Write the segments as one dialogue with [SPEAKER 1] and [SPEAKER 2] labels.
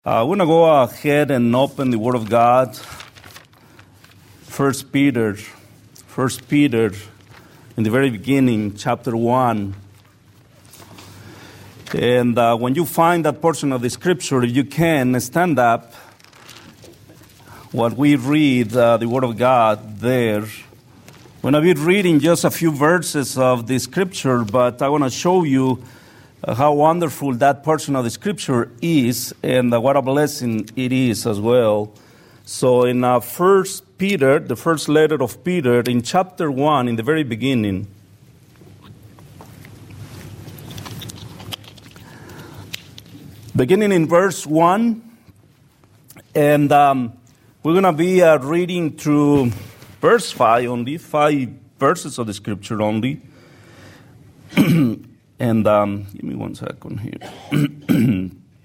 [SPEAKER 1] I want to go ahead and open the Word of God. First Peter, in the very beginning, chapter 1. And when you find that portion of the Scripture, you can stand up while we read the Word of God there. When I'll be reading just a few verses of the Scripture, but I want to show you how wonderful that portion of the Scripture is, and what a blessing it is as well. So in First Peter, the first letter of Peter, in chapter 1, in the very beginning, beginning in verse 1, and we're going to be reading through verse 5 only, 5 verses of the Scripture only. And give me 1 second here.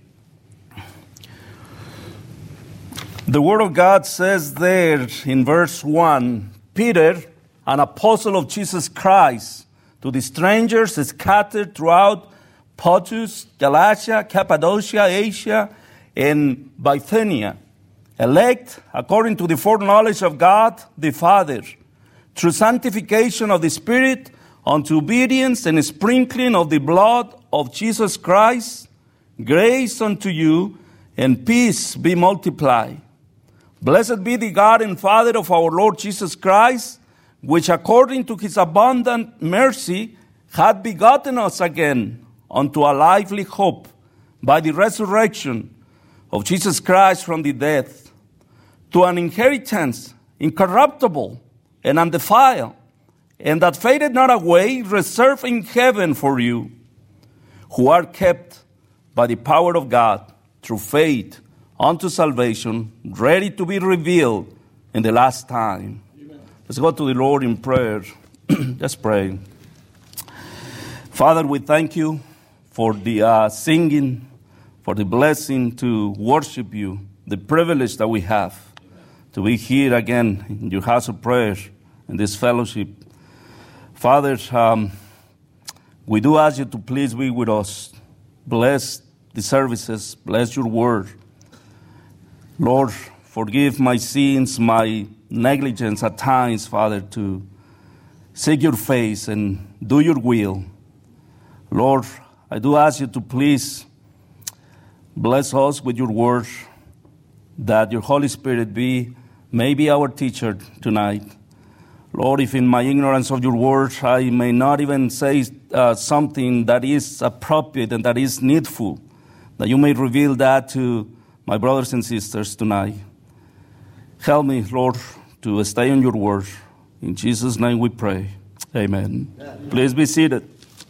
[SPEAKER 1] The Word of God says there in verse 1, Peter, an apostle of Jesus Christ, to the strangers scattered throughout Pontus, Galatia, Cappadocia, Asia, and Bithynia, elect according to the foreknowledge of God the Father, through sanctification of the Spirit, unto obedience and sprinkling of the blood of Jesus Christ, grace unto you, and peace be multiplied. Blessed be the God and Father of our Lord Jesus Christ, which according to his abundant mercy hath begotten us again unto a lively hope by the resurrection of Jesus Christ from the dead, to an inheritance incorruptible and undefiled, and that faded not away, reserved in heaven for you, who are kept by the power of God through faith unto salvation, ready to be revealed in the last time. Amen. Let's go to the Lord in prayer. Let's pray. Father, we thank you for the singing, for the blessing to worship you, the privilege that we have to be here again in your house of prayer, in this fellowship. Father, we do ask you to please be with us. Bless the services. Bless your word. Lord, forgive my sins, my negligence at times, Father, to seek your face and do your will. Lord, I do ask you to please bless us with your word, that your Holy Spirit may be our teacher tonight. Lord, if in my ignorance of your word, I may not even say something that is appropriate and that is needful, that you may reveal that to my brothers and sisters tonight. Help me, Lord, to stay on your word. In Jesus' name we pray. Amen. Amen. Please be seated.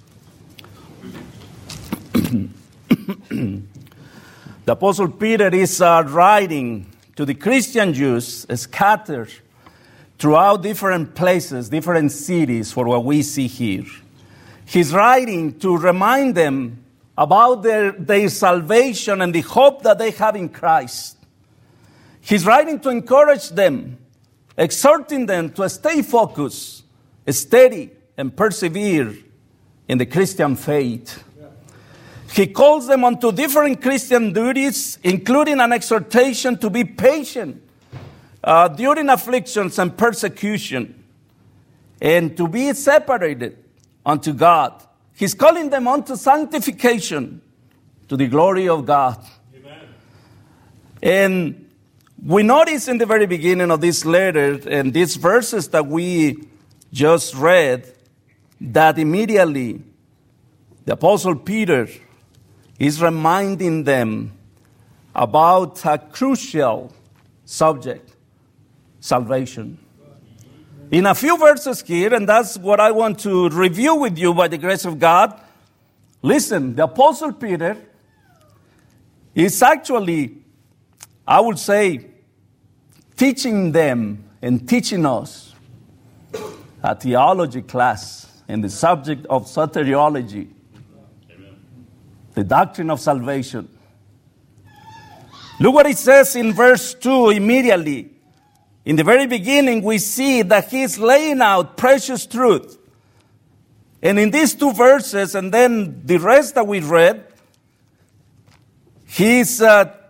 [SPEAKER 1] The Apostle Peter is writing to the Christian Jews scattered throughout different places, different cities, for what we see here. He's writing to remind them about their salvation and the hope that they have in Christ. He's writing to encourage them, exhorting them to stay focused, steady, and persevere in the Christian faith. He calls them onto different Christian duties, including an exhortation to be patient during afflictions and persecution, and to be separated unto God. He's calling them unto sanctification to the glory of God. Amen. And we notice in the very beginning of this letter and these verses that we just read, that immediately the Apostle Peter is reminding them about a crucial subject: salvation. In a few verses here, and that's what I want to review with you by the grace of God. Listen, the Apostle Peter is actually, I would say, teaching them and teaching us a theology class in the subject of soteriology, the doctrine of salvation. Look what it says in verse 2 immediately. In the very beginning, we see that he's laying out precious truth. And in these 2 verses, and then the rest that we read, he's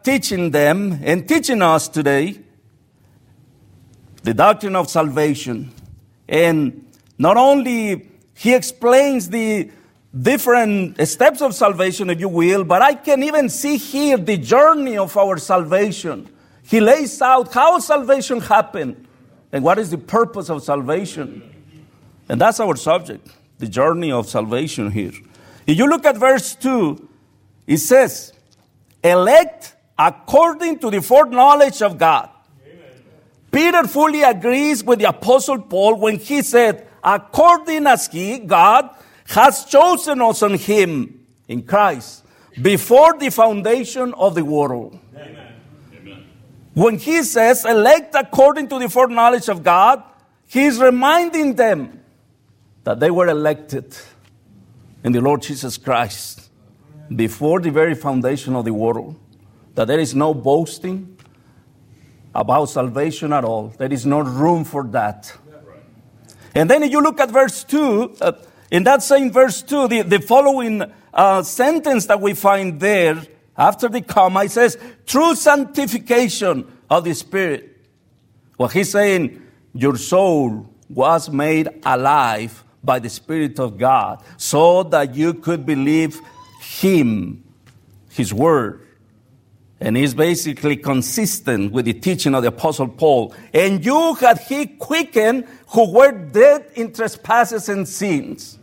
[SPEAKER 1] teaching them and teaching us today the doctrine of salvation. And not only he explains the different steps of salvation, if you will, but I can even see here the journey of our salvation. He lays out how salvation happened and what is the purpose of salvation. And that's our subject, the journey of salvation here. If you look at verse 2, it says, elect according to the foreknowledge of God. Amen. Peter fully agrees with the Apostle Paul when he said, according as he, God, has chosen us in him, in Christ, before the foundation of the world. Amen. When he says, elect according to the foreknowledge of God, he is reminding them that they were elected in the Lord Jesus Christ before the very foundation of the world. That there is no boasting about salvation at all. There is no room for that. And then if you look at verse 2, in that same verse 2, the following sentence that we find there, after the comma, it says, through sanctification of the Spirit. Well, he's saying, your soul was made alive by the Spirit of God so that you could believe him, his word. And he's basically consistent with the teaching of the Apostle Paul. And you had he quickened who were dead in trespasses and sins.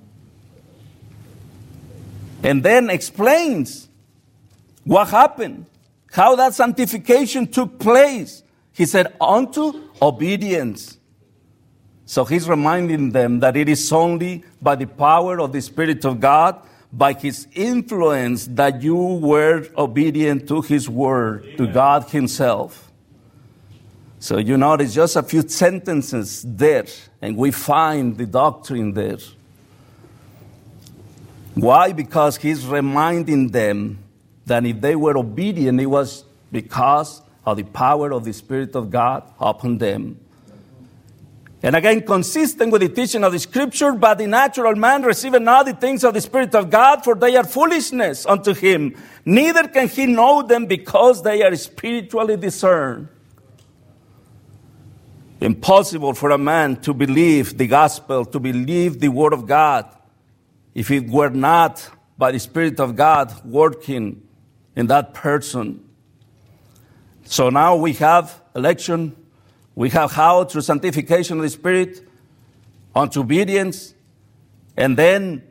[SPEAKER 1] And then explains what happened, how that sanctification took place. He said, unto obedience. So he's reminding them that it is only by the power of the Spirit of God, by his influence, that you were obedient to his word, Amen. To God himself. So you notice just a few sentences there, and we find the doctrine there. Why? Because he's reminding them that if they were obedient, it was because of the power of the Spirit of God upon them. And again, consistent with the teaching of the Scripture, but the natural man receiveth not the things of the Spirit of God, for they are foolishness unto him. Neither can he know them, because they are spiritually discerned. Impossible for a man to believe the gospel, to believe the word of God, if it were not by the Spirit of God working in that person. So now we have election. We have how? Through sanctification of the Spirit, unto obedience. And then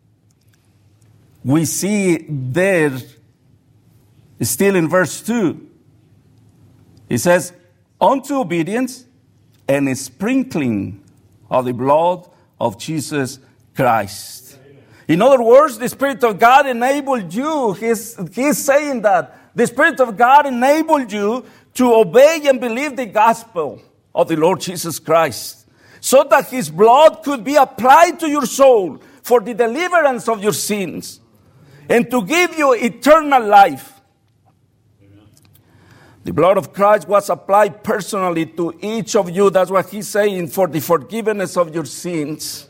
[SPEAKER 1] we see there, still in verse 2, it says, unto obedience and a sprinkling of the blood of Jesus Christ. Amen. In other words, the Spirit of God enabled you. He's saying that the Spirit of God enabled you to obey and believe the gospel of the Lord Jesus Christ, so that his blood could be applied to your soul for the deliverance of your sins and to give you eternal life. Amen. The blood of Christ was applied personally to each of you. That's what he's saying, for the forgiveness of your sins.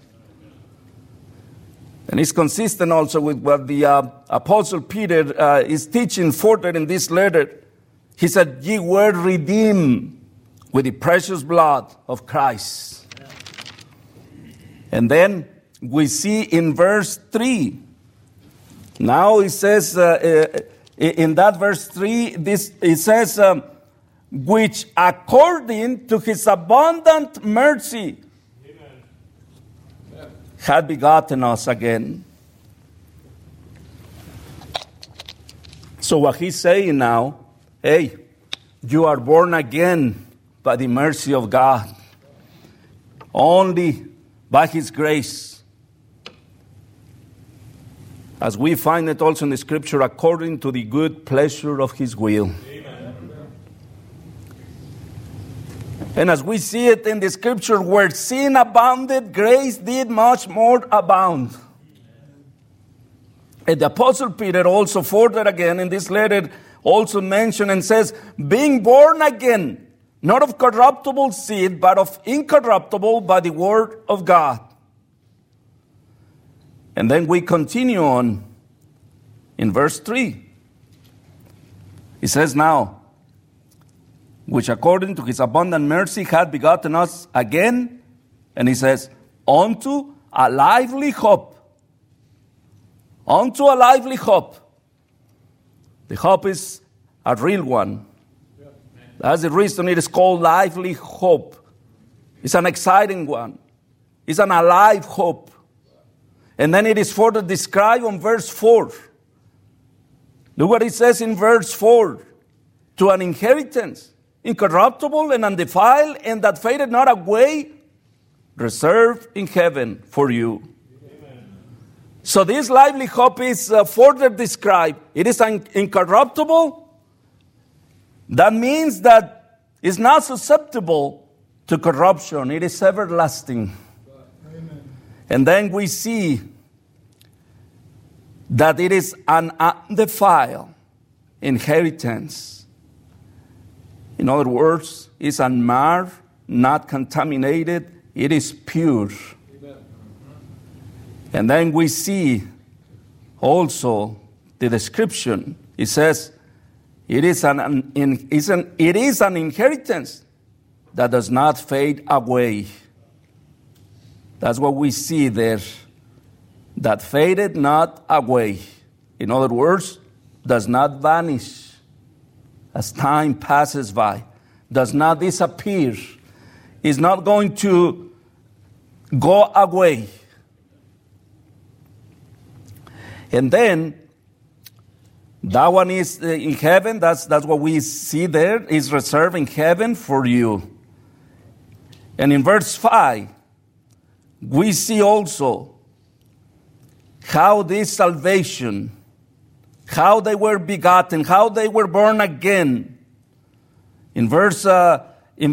[SPEAKER 1] And it's consistent also with what the Apostle Peter is teaching further in this letter. He said, ye were redeemed with the precious blood of Christ. And then we see in verse 3. Now it says, in that verse 3, it says, which according to his abundant mercy had begotten us again. So what he's saying now, hey, you are born again by the mercy of God. Only by his grace. As we find it also in the Scripture, according to the good pleasure of his will. Amen. And as we see it in the Scripture, where sin abounded, grace did much more abound. And the Apostle Peter also further again in this letter also mentioned and says, being born again, not of corruptible seed, but of incorruptible by the word of God. And then we continue on in verse 3. He says now, which according to his abundant mercy hath begotten us again, and he says, unto a lively hope. Unto a lively hope. The hope is a real one. That's the reason it is called lively hope. It's an exciting one. It's an alive hope. And then it is further described on verse 4. Look what it says in verse 4. To an inheritance, incorruptible and undefiled, and that fadeth not away, reserved in heaven for you. Amen. So this lively hope is further described. It is incorruptible. That means that it's not susceptible to corruption. It is everlasting. Amen. And then we see that it is an undefiled inheritance. In other words, it's unmarred, not contaminated. It is pure. Amen. And then we see also the description. It says, it is an inheritance that does not fade away. That's what we see there. That faded not away. In other words, does not vanish as time passes by. Does not disappear. Is not going to go away. And then, that one is in heaven. That's what we see there. Is reserved in heaven for you. And in verse 5, we see also how this salvation, how they were begotten, how they were born again. In verse 5,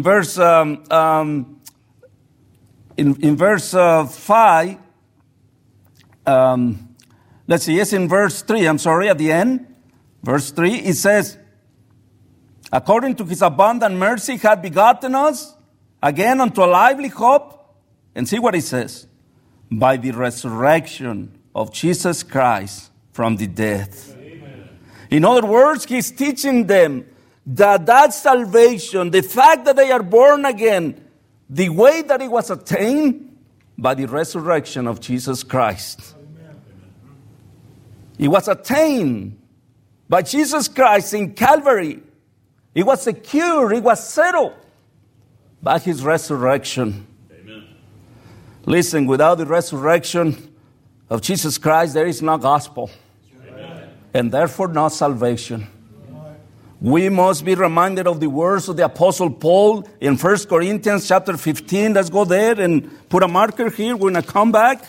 [SPEAKER 1] let's see. Yes, in verse 3. I'm sorry, at the end. Verse 3, it says, according to his abundant mercy hath begotten us again unto a lively hope. And see what it says. By the resurrection of Jesus Christ from the dead. Amen. In other words, he's teaching them that salvation, the fact that they are born again, the way that it was attained by the resurrection of Jesus Christ. Amen. It was attained by Jesus Christ in Calvary. It was secured, it was settled by his resurrection. Amen. Listen, without the resurrection of Jesus Christ, there is no gospel. Amen. And therefore no salvation. Amen. We must be reminded of the words of the Apostle Paul in 1 Corinthians chapter 15. Let's go there and put a marker here. We're going to come back.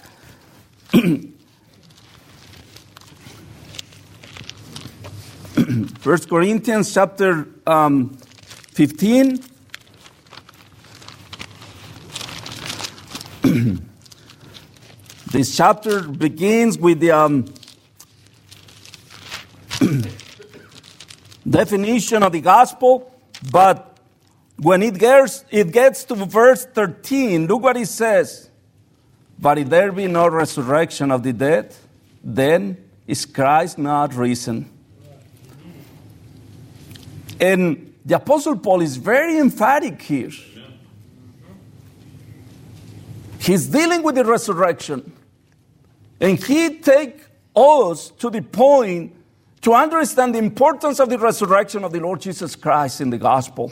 [SPEAKER 1] 1 Corinthians chapter 15. This chapter begins with the definition of the gospel, but when it gets to verse 13, look what it says. But if there be no resurrection of the dead, then is Christ not risen? And the Apostle Paul is very emphatic here. He's dealing with the resurrection. And he takes us to the point to understand the importance of the resurrection of the Lord Jesus Christ in the gospel.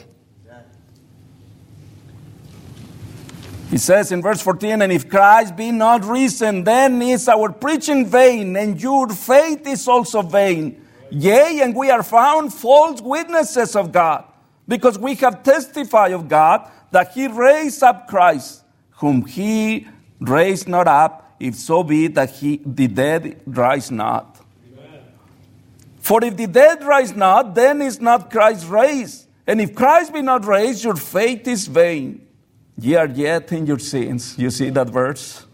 [SPEAKER 1] He says in verse 14, and if Christ be not risen, then is our preaching vain, and your faith is also vain. Yea, and we are found false witnesses of God, because we have testified of God that he raised up Christ, whom he raised not up, if so be that the dead rise not. Amen. For if the dead rise not, then is not Christ raised. And if Christ be not raised, your faith is vain. Ye are yet in your sins. You see that verse?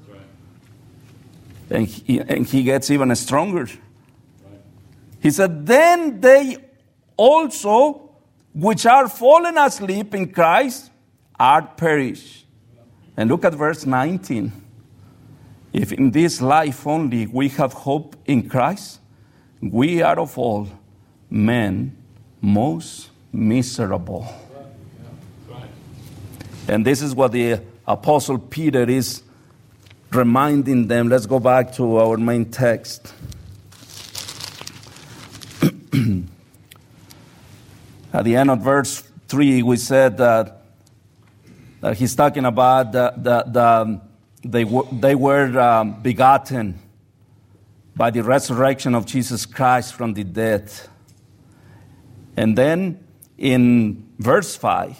[SPEAKER 1] Right. And he gets even stronger. Right. He said, then they also, which are fallen asleep in Christ, are perished. And look at verse 19. If in this life only we have hope in Christ, we are of all men most miserable. And this is what the Apostle Peter is reminding them. Let's go back to our main text. At the end of verse 3, we said that he's talking about they were begotten by the resurrection of Jesus Christ from the dead. And then in verse 5,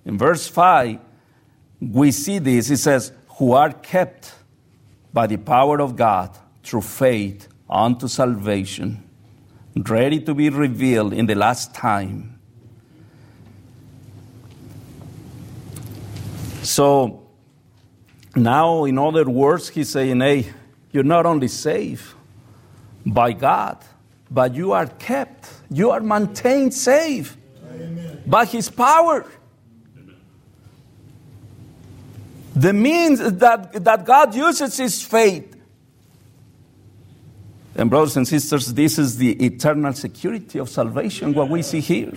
[SPEAKER 1] we see this. It says, who are kept by the power of God through faith unto salvation, ready to be revealed in the last time. So now, in other words, he's saying, hey, you're not only saved by God, but you are kept. You are maintained safe. Amen. By His power. Amen. The means that God uses is faith. And brothers and sisters, this is the eternal security of salvation, what we see here.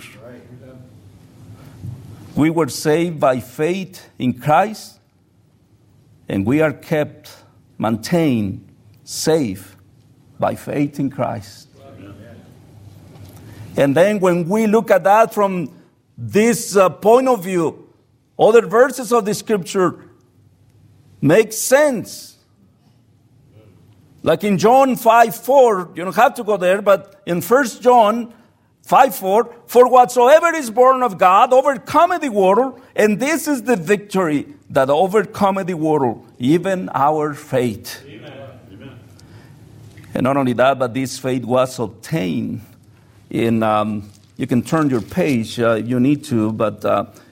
[SPEAKER 1] We were saved by faith in Christ, and we are kept, maintained, safe by faith in Christ. Amen. And then when we look at that from this point of view, other verses of the Scripture make sense. Like in John 5:4, you don't have to go there, but in 1 John 5:4, for whatsoever is born of God overcometh the world, and this is the victory that overcometh the world, even our faith. Amen. Amen. And not only that, but this faith was obtained in, you can turn your page, you need to, but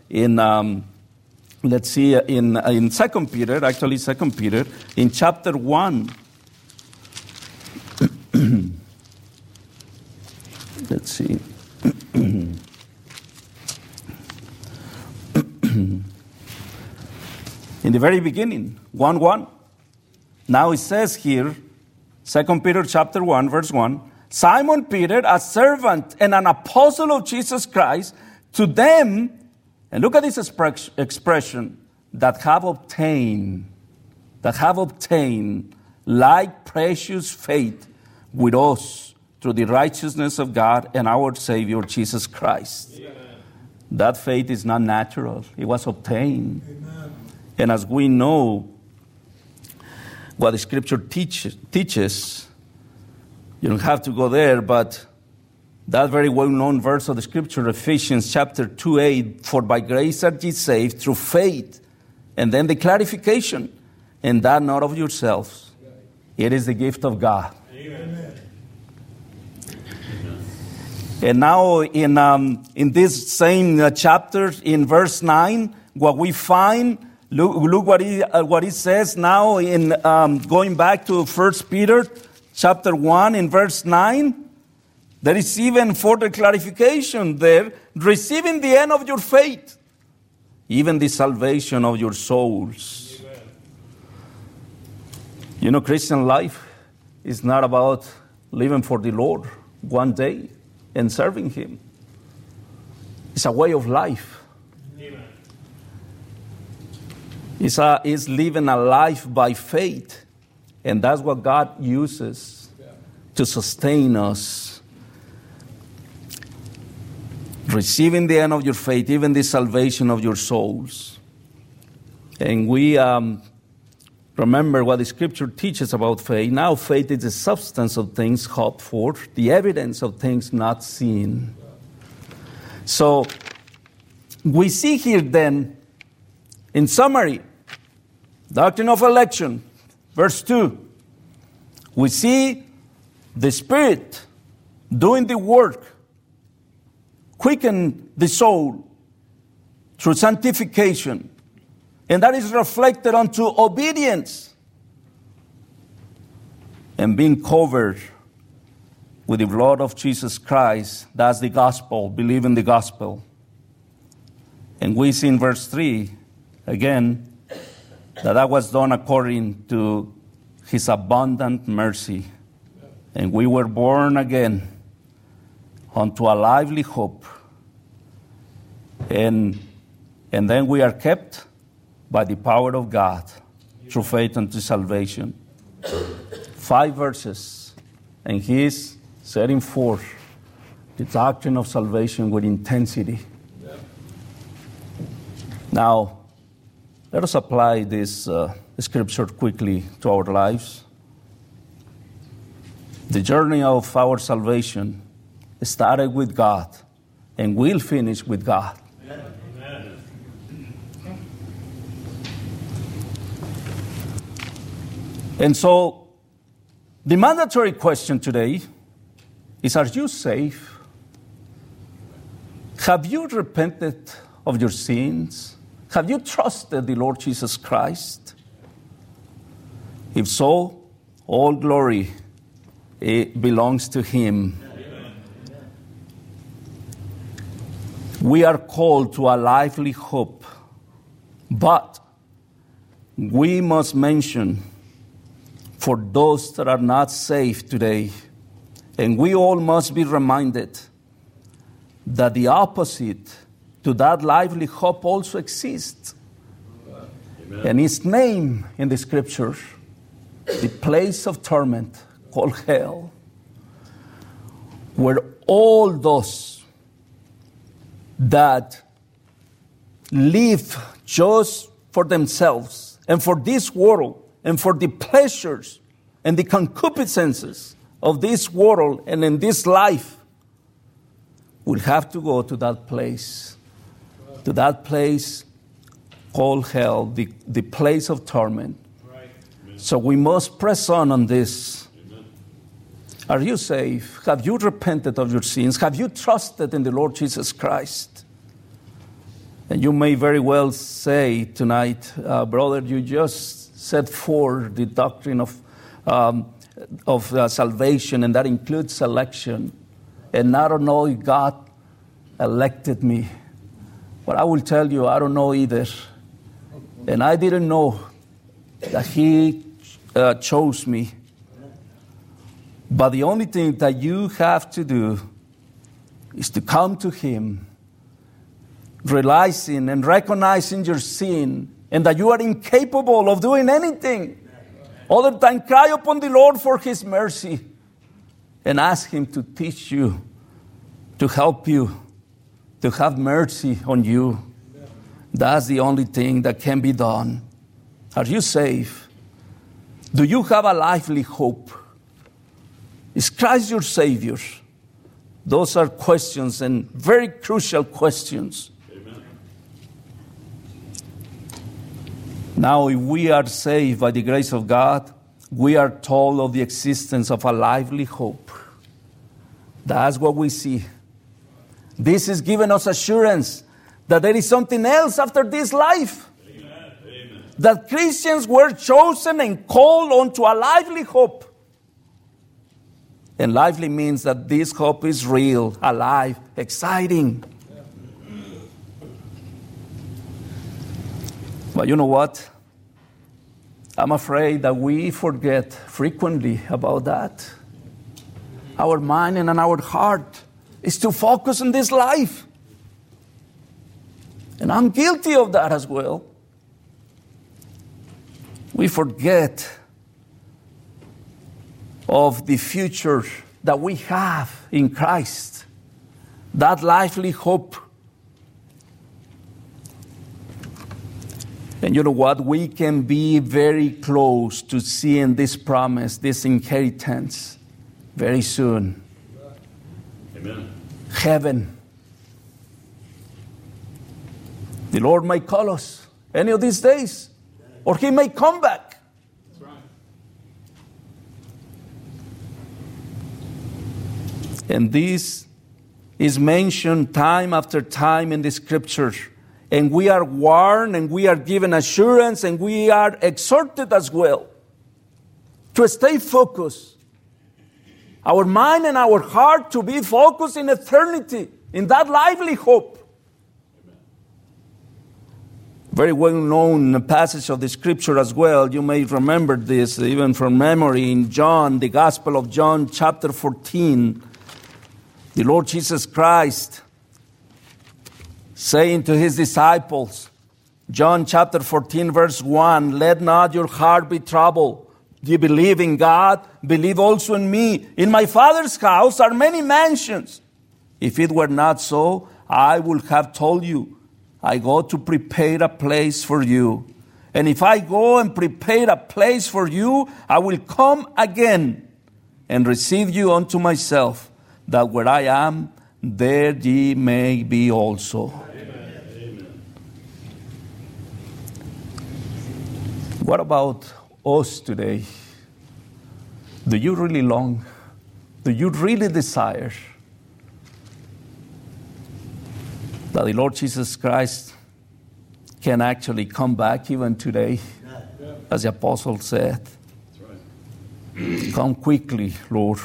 [SPEAKER 1] let's see, in 2 Peter, actually 2 Peter, in chapter 1, let's see. In the very beginning, 1:1. Now it says here, 2 Peter chapter 1, verse 1, Simon Peter, a servant and an apostle of Jesus Christ, to them, and look at this expression, that have obtained like precious faith with us through the righteousness of God and our Savior, Jesus Christ. Amen. That faith is not natural. It was obtained. Amen. And as we know, what the Scripture teaches, you don't have to go there, but that very well-known verse of the Scripture, Ephesians chapter 2:8, for by grace are ye saved through faith. And then the clarification, and that not of yourselves. It is the gift of God. Amen. And now in this same chapter, in verse 9, what we find, look what he says now in going back to 1 Peter chapter 1 in verse 9. There is even further clarification there, receiving the end of your faith, even the salvation of your souls. Amen. You know, Christian life is not about living for the Lord one day and serving Him. It's a way of life. Amen. It's living a life by faith. And that's what God uses to sustain us. Receiving the end of your faith, even the salvation of your souls. And we remember what the Scripture teaches about faith. Now faith is the substance of things hoped for, the evidence of things not seen. So we see here then, in summary, doctrine of election, verse 2. We see the Spirit doing the work, quicken the soul through sanctification. And that is reflected unto obedience and being covered with the blood of Jesus Christ. That's the gospel. Believe in the gospel. And we see in verse 3, again, that was done according to His abundant mercy. And we were born again unto a lively hope And then we are kept by the power of God through faith unto salvation. 5 verses, and he is setting forth the doctrine of salvation with intensity. Yeah. Now, let us apply this scripture quickly to our lives. The journey of our salvation started with God and will finish with God. Amen. And so, the mandatory question today is, are you saved? Have you repented of your sins? Have you trusted the Lord Jesus Christ? If so, all glory belongs to Him. Amen. We are called to a lively hope, but we must mention for those that are not saved today, and we all must be reminded that the opposite to that lively hope also exists. Amen. And its name in the scriptures, the place of torment called hell, where all those that live just for themselves and for this world and for the pleasures and the concupiscences of this world and in this life will have to go to that place called hell, the place of torment. Right. So we must press on this. Amen. Are you saved? Have you repented of your sins? Have you trusted in the Lord Jesus Christ? And you may very well say tonight, brother, you just set forth the doctrine of salvation, and that includes selection. And I don't know if God elected me. But I will tell you, I don't know either. And I didn't know that He chose me. But the only thing that you have to do is to come to Him, realizing and recognizing your sin, and that you are incapable of doing anything other than cry upon the Lord for His mercy and ask Him to teach you, to help you, to have mercy on you. That's the only thing that can be done. Are you saved? Do you have a lively hope? Is Christ your Savior? Those are questions, and very crucial questions. Amen. Now, if we are saved by the grace of God, we are told of the existence of a lively hope. That's what we see. This is giving us assurance that there is something else after this life. Amen. Amen. That Christians were chosen and called unto a lively hope. And lively means that this hope is real, alive, exciting. But you know what? I'm afraid that we forget frequently about that. Our mind and our heart is to focus on this life. And I'm guilty of that as well. We forget of the future that we have in Christ, that lively hope. And you know what? We can be very close to seeing this promise, this inheritance, very soon. Amen. Heaven. The Lord may call us any of these days, or He may come back. That's right. And this is mentioned time after time in the Scriptures. And we are warned, and we are given assurance, and we are exhorted as well to stay focused. Our mind and our heart to be focused in eternity, in that lively hope. Very well known passage of the Scripture as well. You may remember this even from memory in John, the Gospel of John, chapter 14. The Lord Jesus Christ saying to his disciples, John chapter 14, verse 1, let not your heart be troubled. Do you believe in God? Believe also in me. In my Father's house are many mansions. If it were not so, I would have told you, I go to prepare a place for you. And if I go and prepare a place for you, I will come again and receive you unto myself, that where I am, there ye may be also. Amen. What about us today? Do you really long? Do you really desire that the Lord Jesus Christ can actually come back even today? As the apostle said, come quickly, Lord.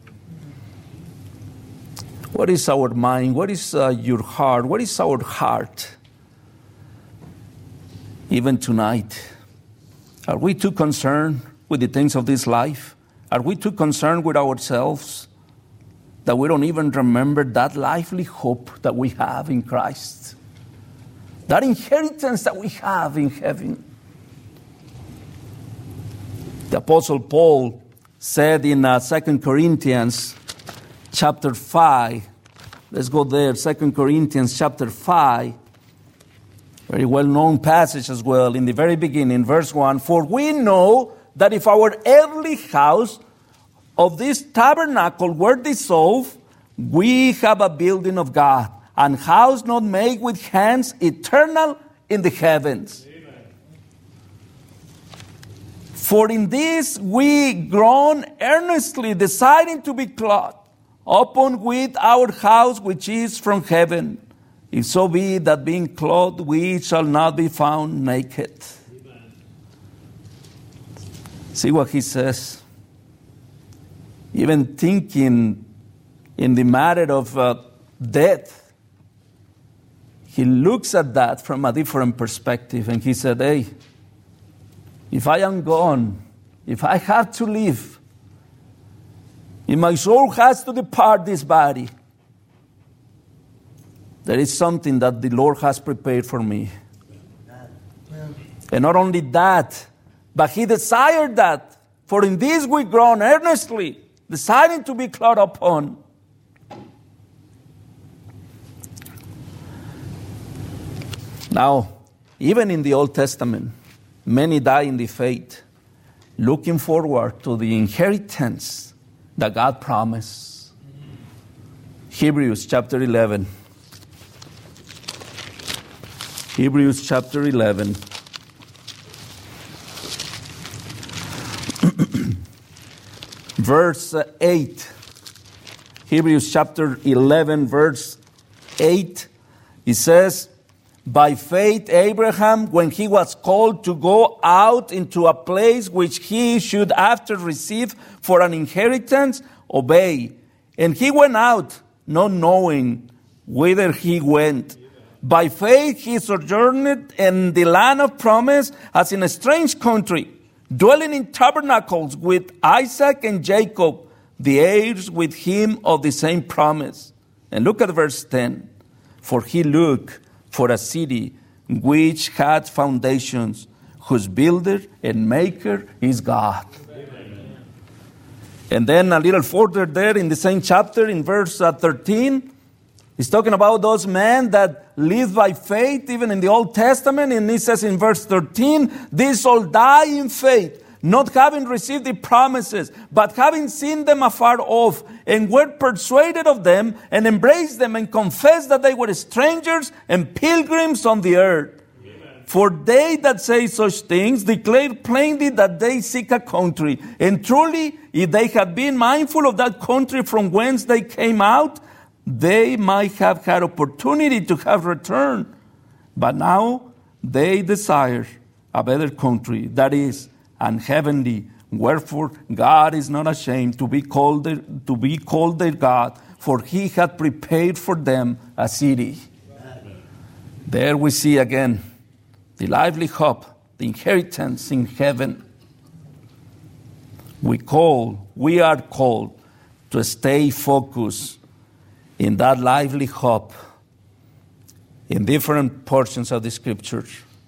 [SPEAKER 1] What is our mind? What is your heart? What is our heart? Even tonight, are we too concerned with the things of this life? Are we too concerned with ourselves that we don't even remember that lively hope that we have in Christ? That inheritance that we have in heaven. The Apostle Paul said in 2 Corinthians chapter 5, let's go there, 2 Corinthians chapter 5, very well-known passage as well, in the very beginning, verse 1, for we know that if our earthly house of this tabernacle were dissolved, we have a building of God, an house not made with hands, eternal in the heavens. Amen. For in this we groan earnestly, deciding to be clothed upon with our house which is from heaven. If so be that being clothed we shall not be found naked. Amen. See what he says. Even thinking in the matter of death, he looks at that from a different perspective, and he said, hey, if I am gone, if I have to leave, if my soul has to depart this body, there is something that the Lord has prepared for me. And not only that, but he desired that, for in this we groan earnestly, deciding to be clothed upon. Now, even in the Old Testament, many die in the faith, looking forward to the inheritance that God promised. Hebrews chapter 11. Hebrews chapter 11. Verse 8. Hebrews chapter 11, verse 8. It says, by faith Abraham, when he was called to go out into a place which he should after receive for an inheritance, obey. And he went out, not knowing whither he went. By faith he sojourned in the land of promise as in a strange country, dwelling in tabernacles with Isaac and Jacob, the heirs with him of the same promise. And look at verse 10. For he looked for a city which had foundations, whose builder and maker is God. Amen. And then a little further there in the same chapter, in verse 13, he's talking about those men that live by faith, even in the Old Testament. And he says in verse 13, these all die in faith, not having received the promises, but having seen them afar off, and were persuaded of them, and embraced them, and confessed that they were strangers and pilgrims on the earth. Amen. For they that say such things declare plainly that they seek a country. And truly, if they had been mindful of that country from whence they came out, they might have had opportunity to have returned. But now they desire a better country, that is, an heavenly. Wherefore God is not ashamed to be called their God, for he hath prepared for them a city. Amen. There we see again the lively hope, the inheritance in heaven. We are called to stay focused in that lively hope in different portions of the Scripture.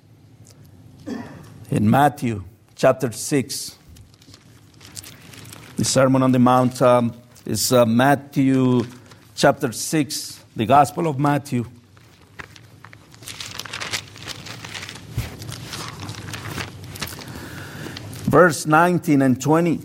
[SPEAKER 1] In Matthew chapter 6, the Sermon on the Mount is Matthew chapter 6, the Gospel of Matthew. Verse 19 and 20.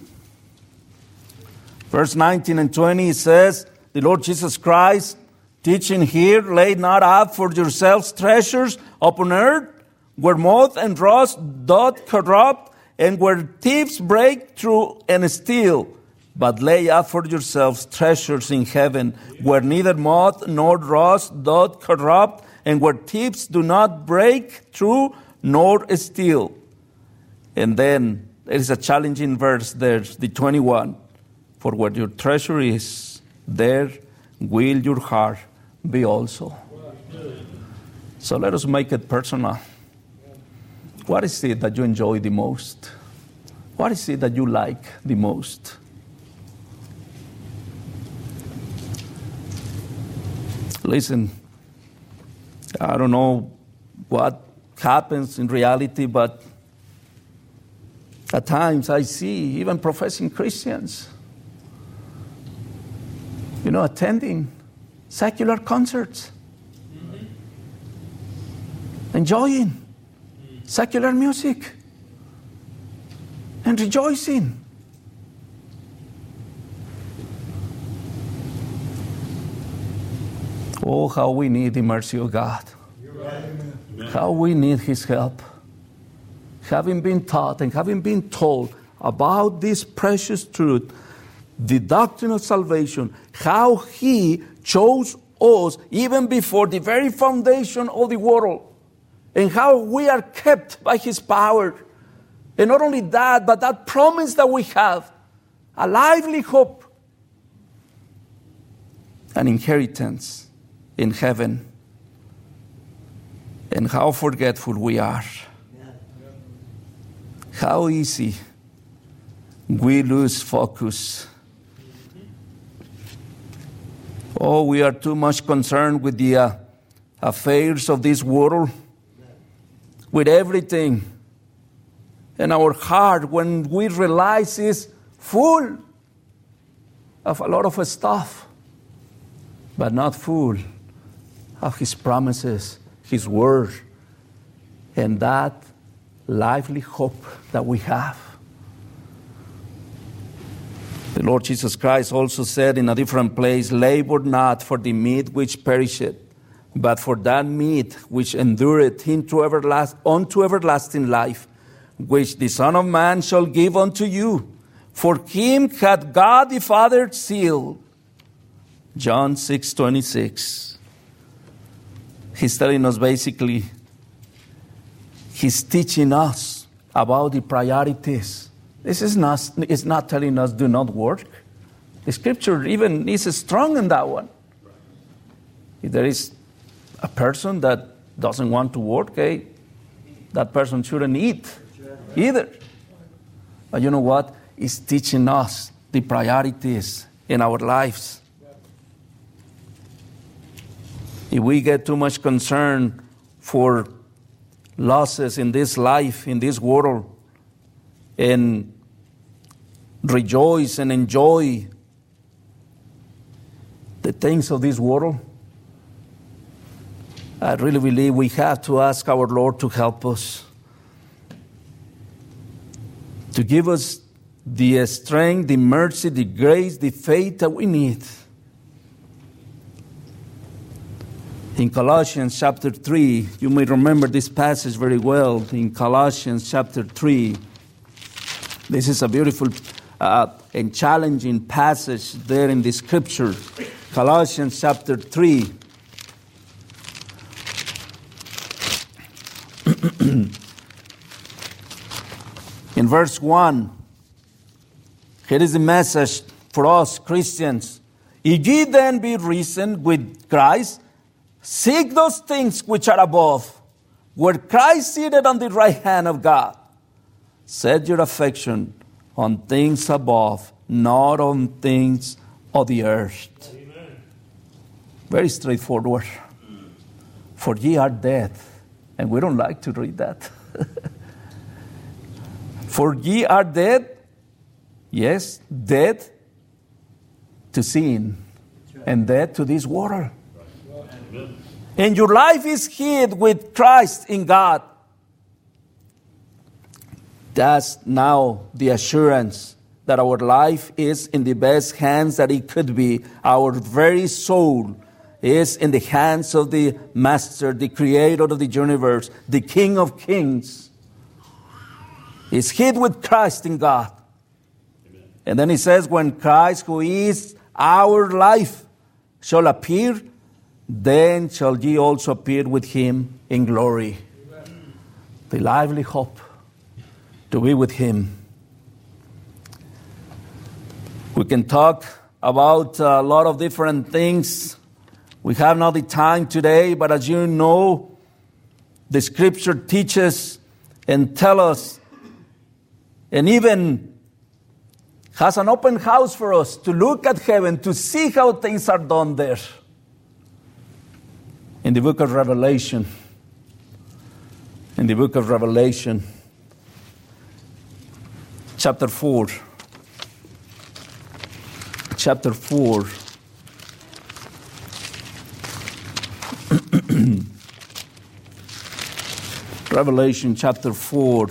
[SPEAKER 1] Verse 19 and 20 says, the Lord Jesus Christ teaching here, lay not up for yourselves treasures upon earth, where moth and rust doth corrupt, and where thieves break through and steal. But lay up for yourselves treasures in heaven, where neither moth nor rust doth corrupt, and where thieves do not break through nor steal. And then there is a challenging verse there, the 21. For where your treasure is, there will your heart be also. So let us make it personal. What is it that you enjoy the most? What is it that you like the most? Listen, I don't know what happens in reality, but at times I see even professing Christians, attending secular concerts, enjoying secular music, and rejoicing. Oh, how we need the mercy of God. How we need His help. Having been taught and having been told about this precious truth, the doctrine of salvation, how He chose us even before the very foundation of the world, and how we are kept by His power. And not only that, but that promise that we have, a lively hope, an inheritance in heaven, and how forgetful we are. How easy we lose focus. Oh, we are too much concerned with the affairs of this world, with everything. And our heart, when we realize, is full of a lot of stuff, but not full of His promises, His word, and that lively hope that we have. The Lord Jesus Christ also said in a different place, labor not for the meat which perisheth, but for that meat which endureth unto everlasting life, which the Son of Man shall give unto you. For Him hath God the Father sealed. John 6:26. He's telling us basically, He's teaching us about the priorities. This is not telling us do not work. The Scripture even is strong in that one. If there is a person that doesn't want to work, that person shouldn't eat either. But you know what? It's teaching us the priorities in our lives. If we get too much concerned for losses in this life, in this world, and rejoice and enjoy the things of this world, I really believe we have to ask our Lord to help us, to give us the strength, the mercy, the grace, the faith that we need. In Colossians chapter 3, you may remember this passage very well. In Colossians chapter 3, this is a beautiful and challenging passage there in the Scripture. Colossians chapter 3. In verse 1, here is the message for us Christians. If ye then be risen with Christ, seek those things which are above, where Christ seated on the right hand of God. Set your affection on things above, not on things of the earth. Amen. Very straightforward. For ye are dead. And we don't like to read that. For ye are dead, yes, dead to sin and dead to this world. And your life is hid with Christ in God. That's now the assurance that our life is in the best hands that it could be. Our very soul is in the hands of the Master, the Creator of the universe, the King of Kings. It's hid with Christ in God. Amen. And then he says, when Christ, who is our life, shall appear, then shall ye also appear with him in glory. Amen. The lively hope to be with him. We can talk about a lot of different things. We have not the time today, but as you know, the scripture teaches and tells us, and even has an open house for us to look at heaven, to see how things are done there. In the book of Revelation, chapter 4. Revelation chapter 4.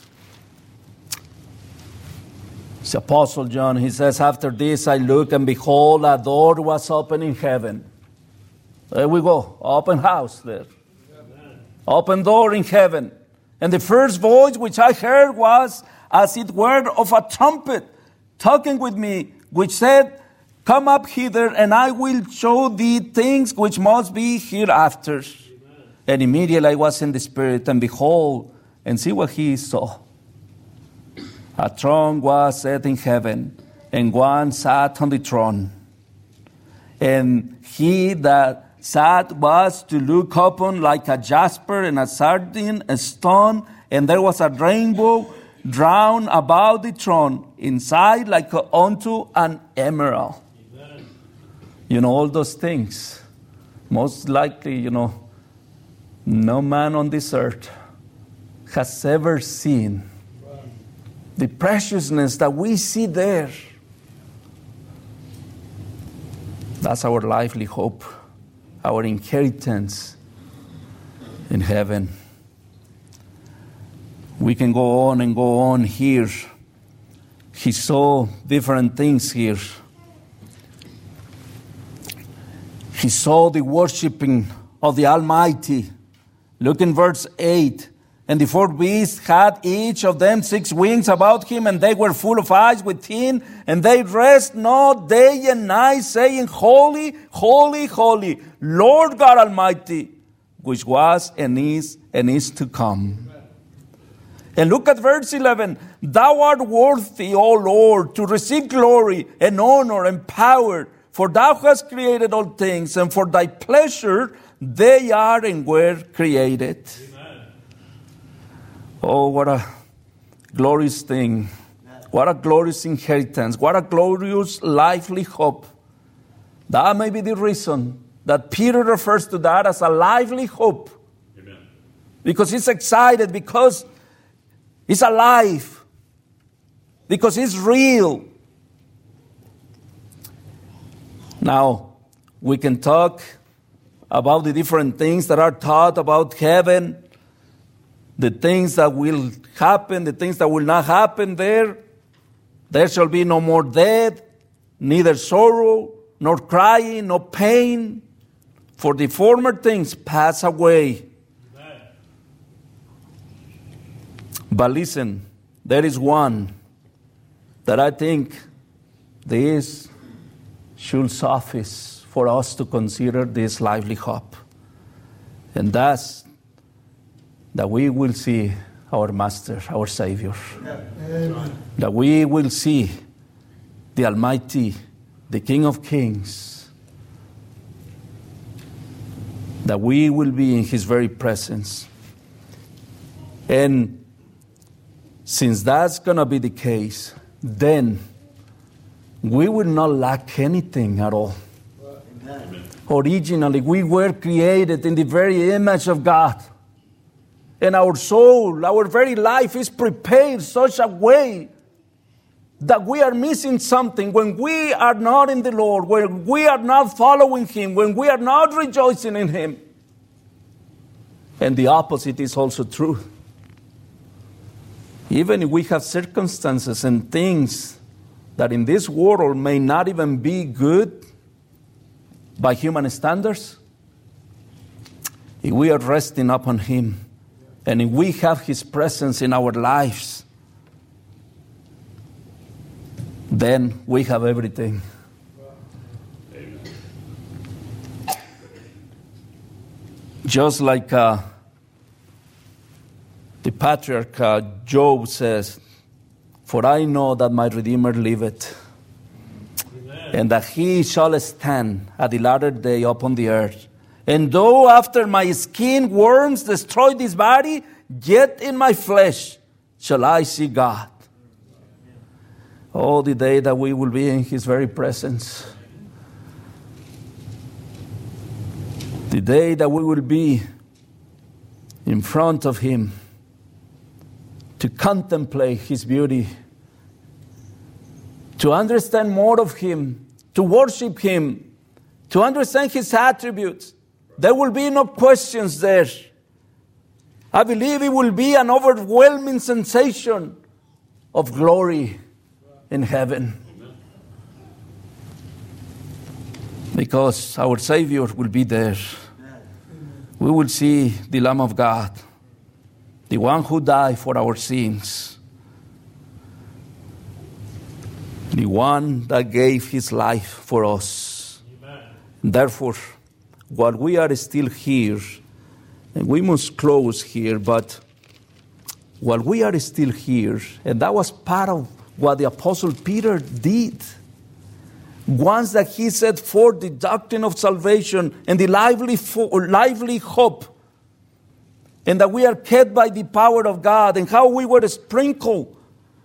[SPEAKER 1] It's the Apostle John. He says, after this I looked, and behold, a door was open in heaven. There we go. Open house there. Amen. Open door in heaven. And the first voice which I heard was as it were of a trumpet talking with me, which said, come up hither, and I will show thee things which must be hereafter. Amen. And immediately I was in the Spirit, and behold, and see what he saw. A throne was set in heaven, and one sat on the throne. And he that sat was to look upon like a jasper and a sardine, a stone, and there was a rainbow round about the throne, inside like unto an emerald. Amen. You know, all those things. Most likely, no man on this earth has ever seen the preciousness that we see there. That's our lively hope, our inheritance in heaven. We can go on and go on here. He saw different things here. He saw the worshiping of the Almighty. Look in verse 8. And the four beasts had each of them 6 wings about him, and they were full of eyes within, and they rest not day and night, saying, Holy, holy, holy, Lord God Almighty, which was and is to come. Amen. And look at verse 11. Thou art worthy, O Lord, to receive glory and honor and power, for thou hast created all things, and for thy pleasure they are and were created. Amen. Oh, what a glorious thing. What a glorious inheritance. What a glorious lively hope. That may be the reason that Peter refers to that as a lively hope. Amen. Because he's excited, because he's alive, because he's real. Now, we can talk about the different things that are taught about heaven, the things that will happen, the things that will not happen there. There shall be no more death, neither sorrow, nor crying, nor pain, for the former things pass away. Amen. But listen, there is one that I think this should suffice for us to consider this lively hope. And that's that we will see our Master, our Savior. Amen. That we will see the Almighty, the King of Kings. That we will be in His very presence. And since that's going to be the case, then we will not lack anything at all. Amen. Originally, we were created in the very image of God. And our soul, our very life is prepared such a way that we are missing something when we are not in the Lord, when we are not following Him, when we are not rejoicing in Him. And the opposite is also true. Even if we have circumstances and things that in this world may not even be good by human standards, if we are resting upon Him and if we have His presence in our lives, then we have everything.
[SPEAKER 2] Amen.
[SPEAKER 1] Just like the patriarch Job says, "For I know that my Redeemer liveth, and that He shall stand at the latter day upon the earth. And though after my skin worms destroy this body, yet in my flesh shall I see God." Oh, the day that we will be in His very presence. The day that we will be in front of Him to contemplate His beauty, to understand more of Him, to worship Him, to understand His attributes. There will be no questions there. I believe it will be an overwhelming sensation of glory in heaven. Because our Savior will be there. We will see the Lamb of God, the one who died for our sins, the one that gave His life for us.
[SPEAKER 2] Amen.
[SPEAKER 1] Therefore, while we are still here, and we must close here, but while we are still here, and that was part of what the Apostle Peter did, once that he set forth the doctrine of salvation and the lively hope, and that we are kept by the power of God, and how we were sprinkled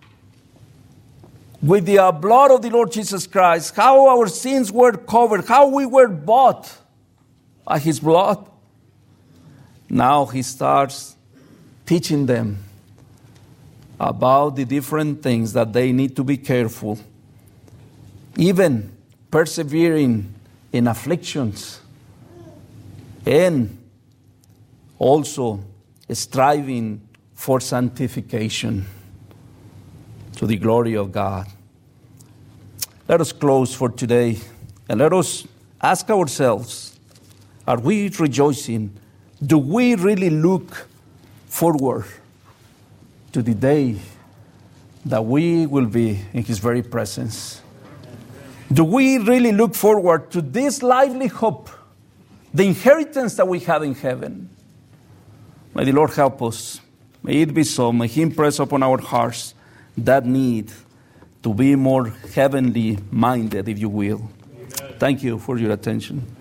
[SPEAKER 1] with the blood of the Lord Jesus Christ, how our sins were covered, how we were bought by His blood. Now he starts teaching them about the different things that they need to be careful, even persevering in afflictions, and also striving for sanctification to the glory of God. Let us close for today, and let us ask ourselves, are we rejoicing? Do we really look forward to the day that we will be in His very presence? Do we really look forward to this lively hope, the inheritance that we have in heaven? May the Lord help us. May it be so. May He impress upon our hearts that need to be more heavenly minded, if you will.
[SPEAKER 2] Amen.
[SPEAKER 1] Thank you for your attention.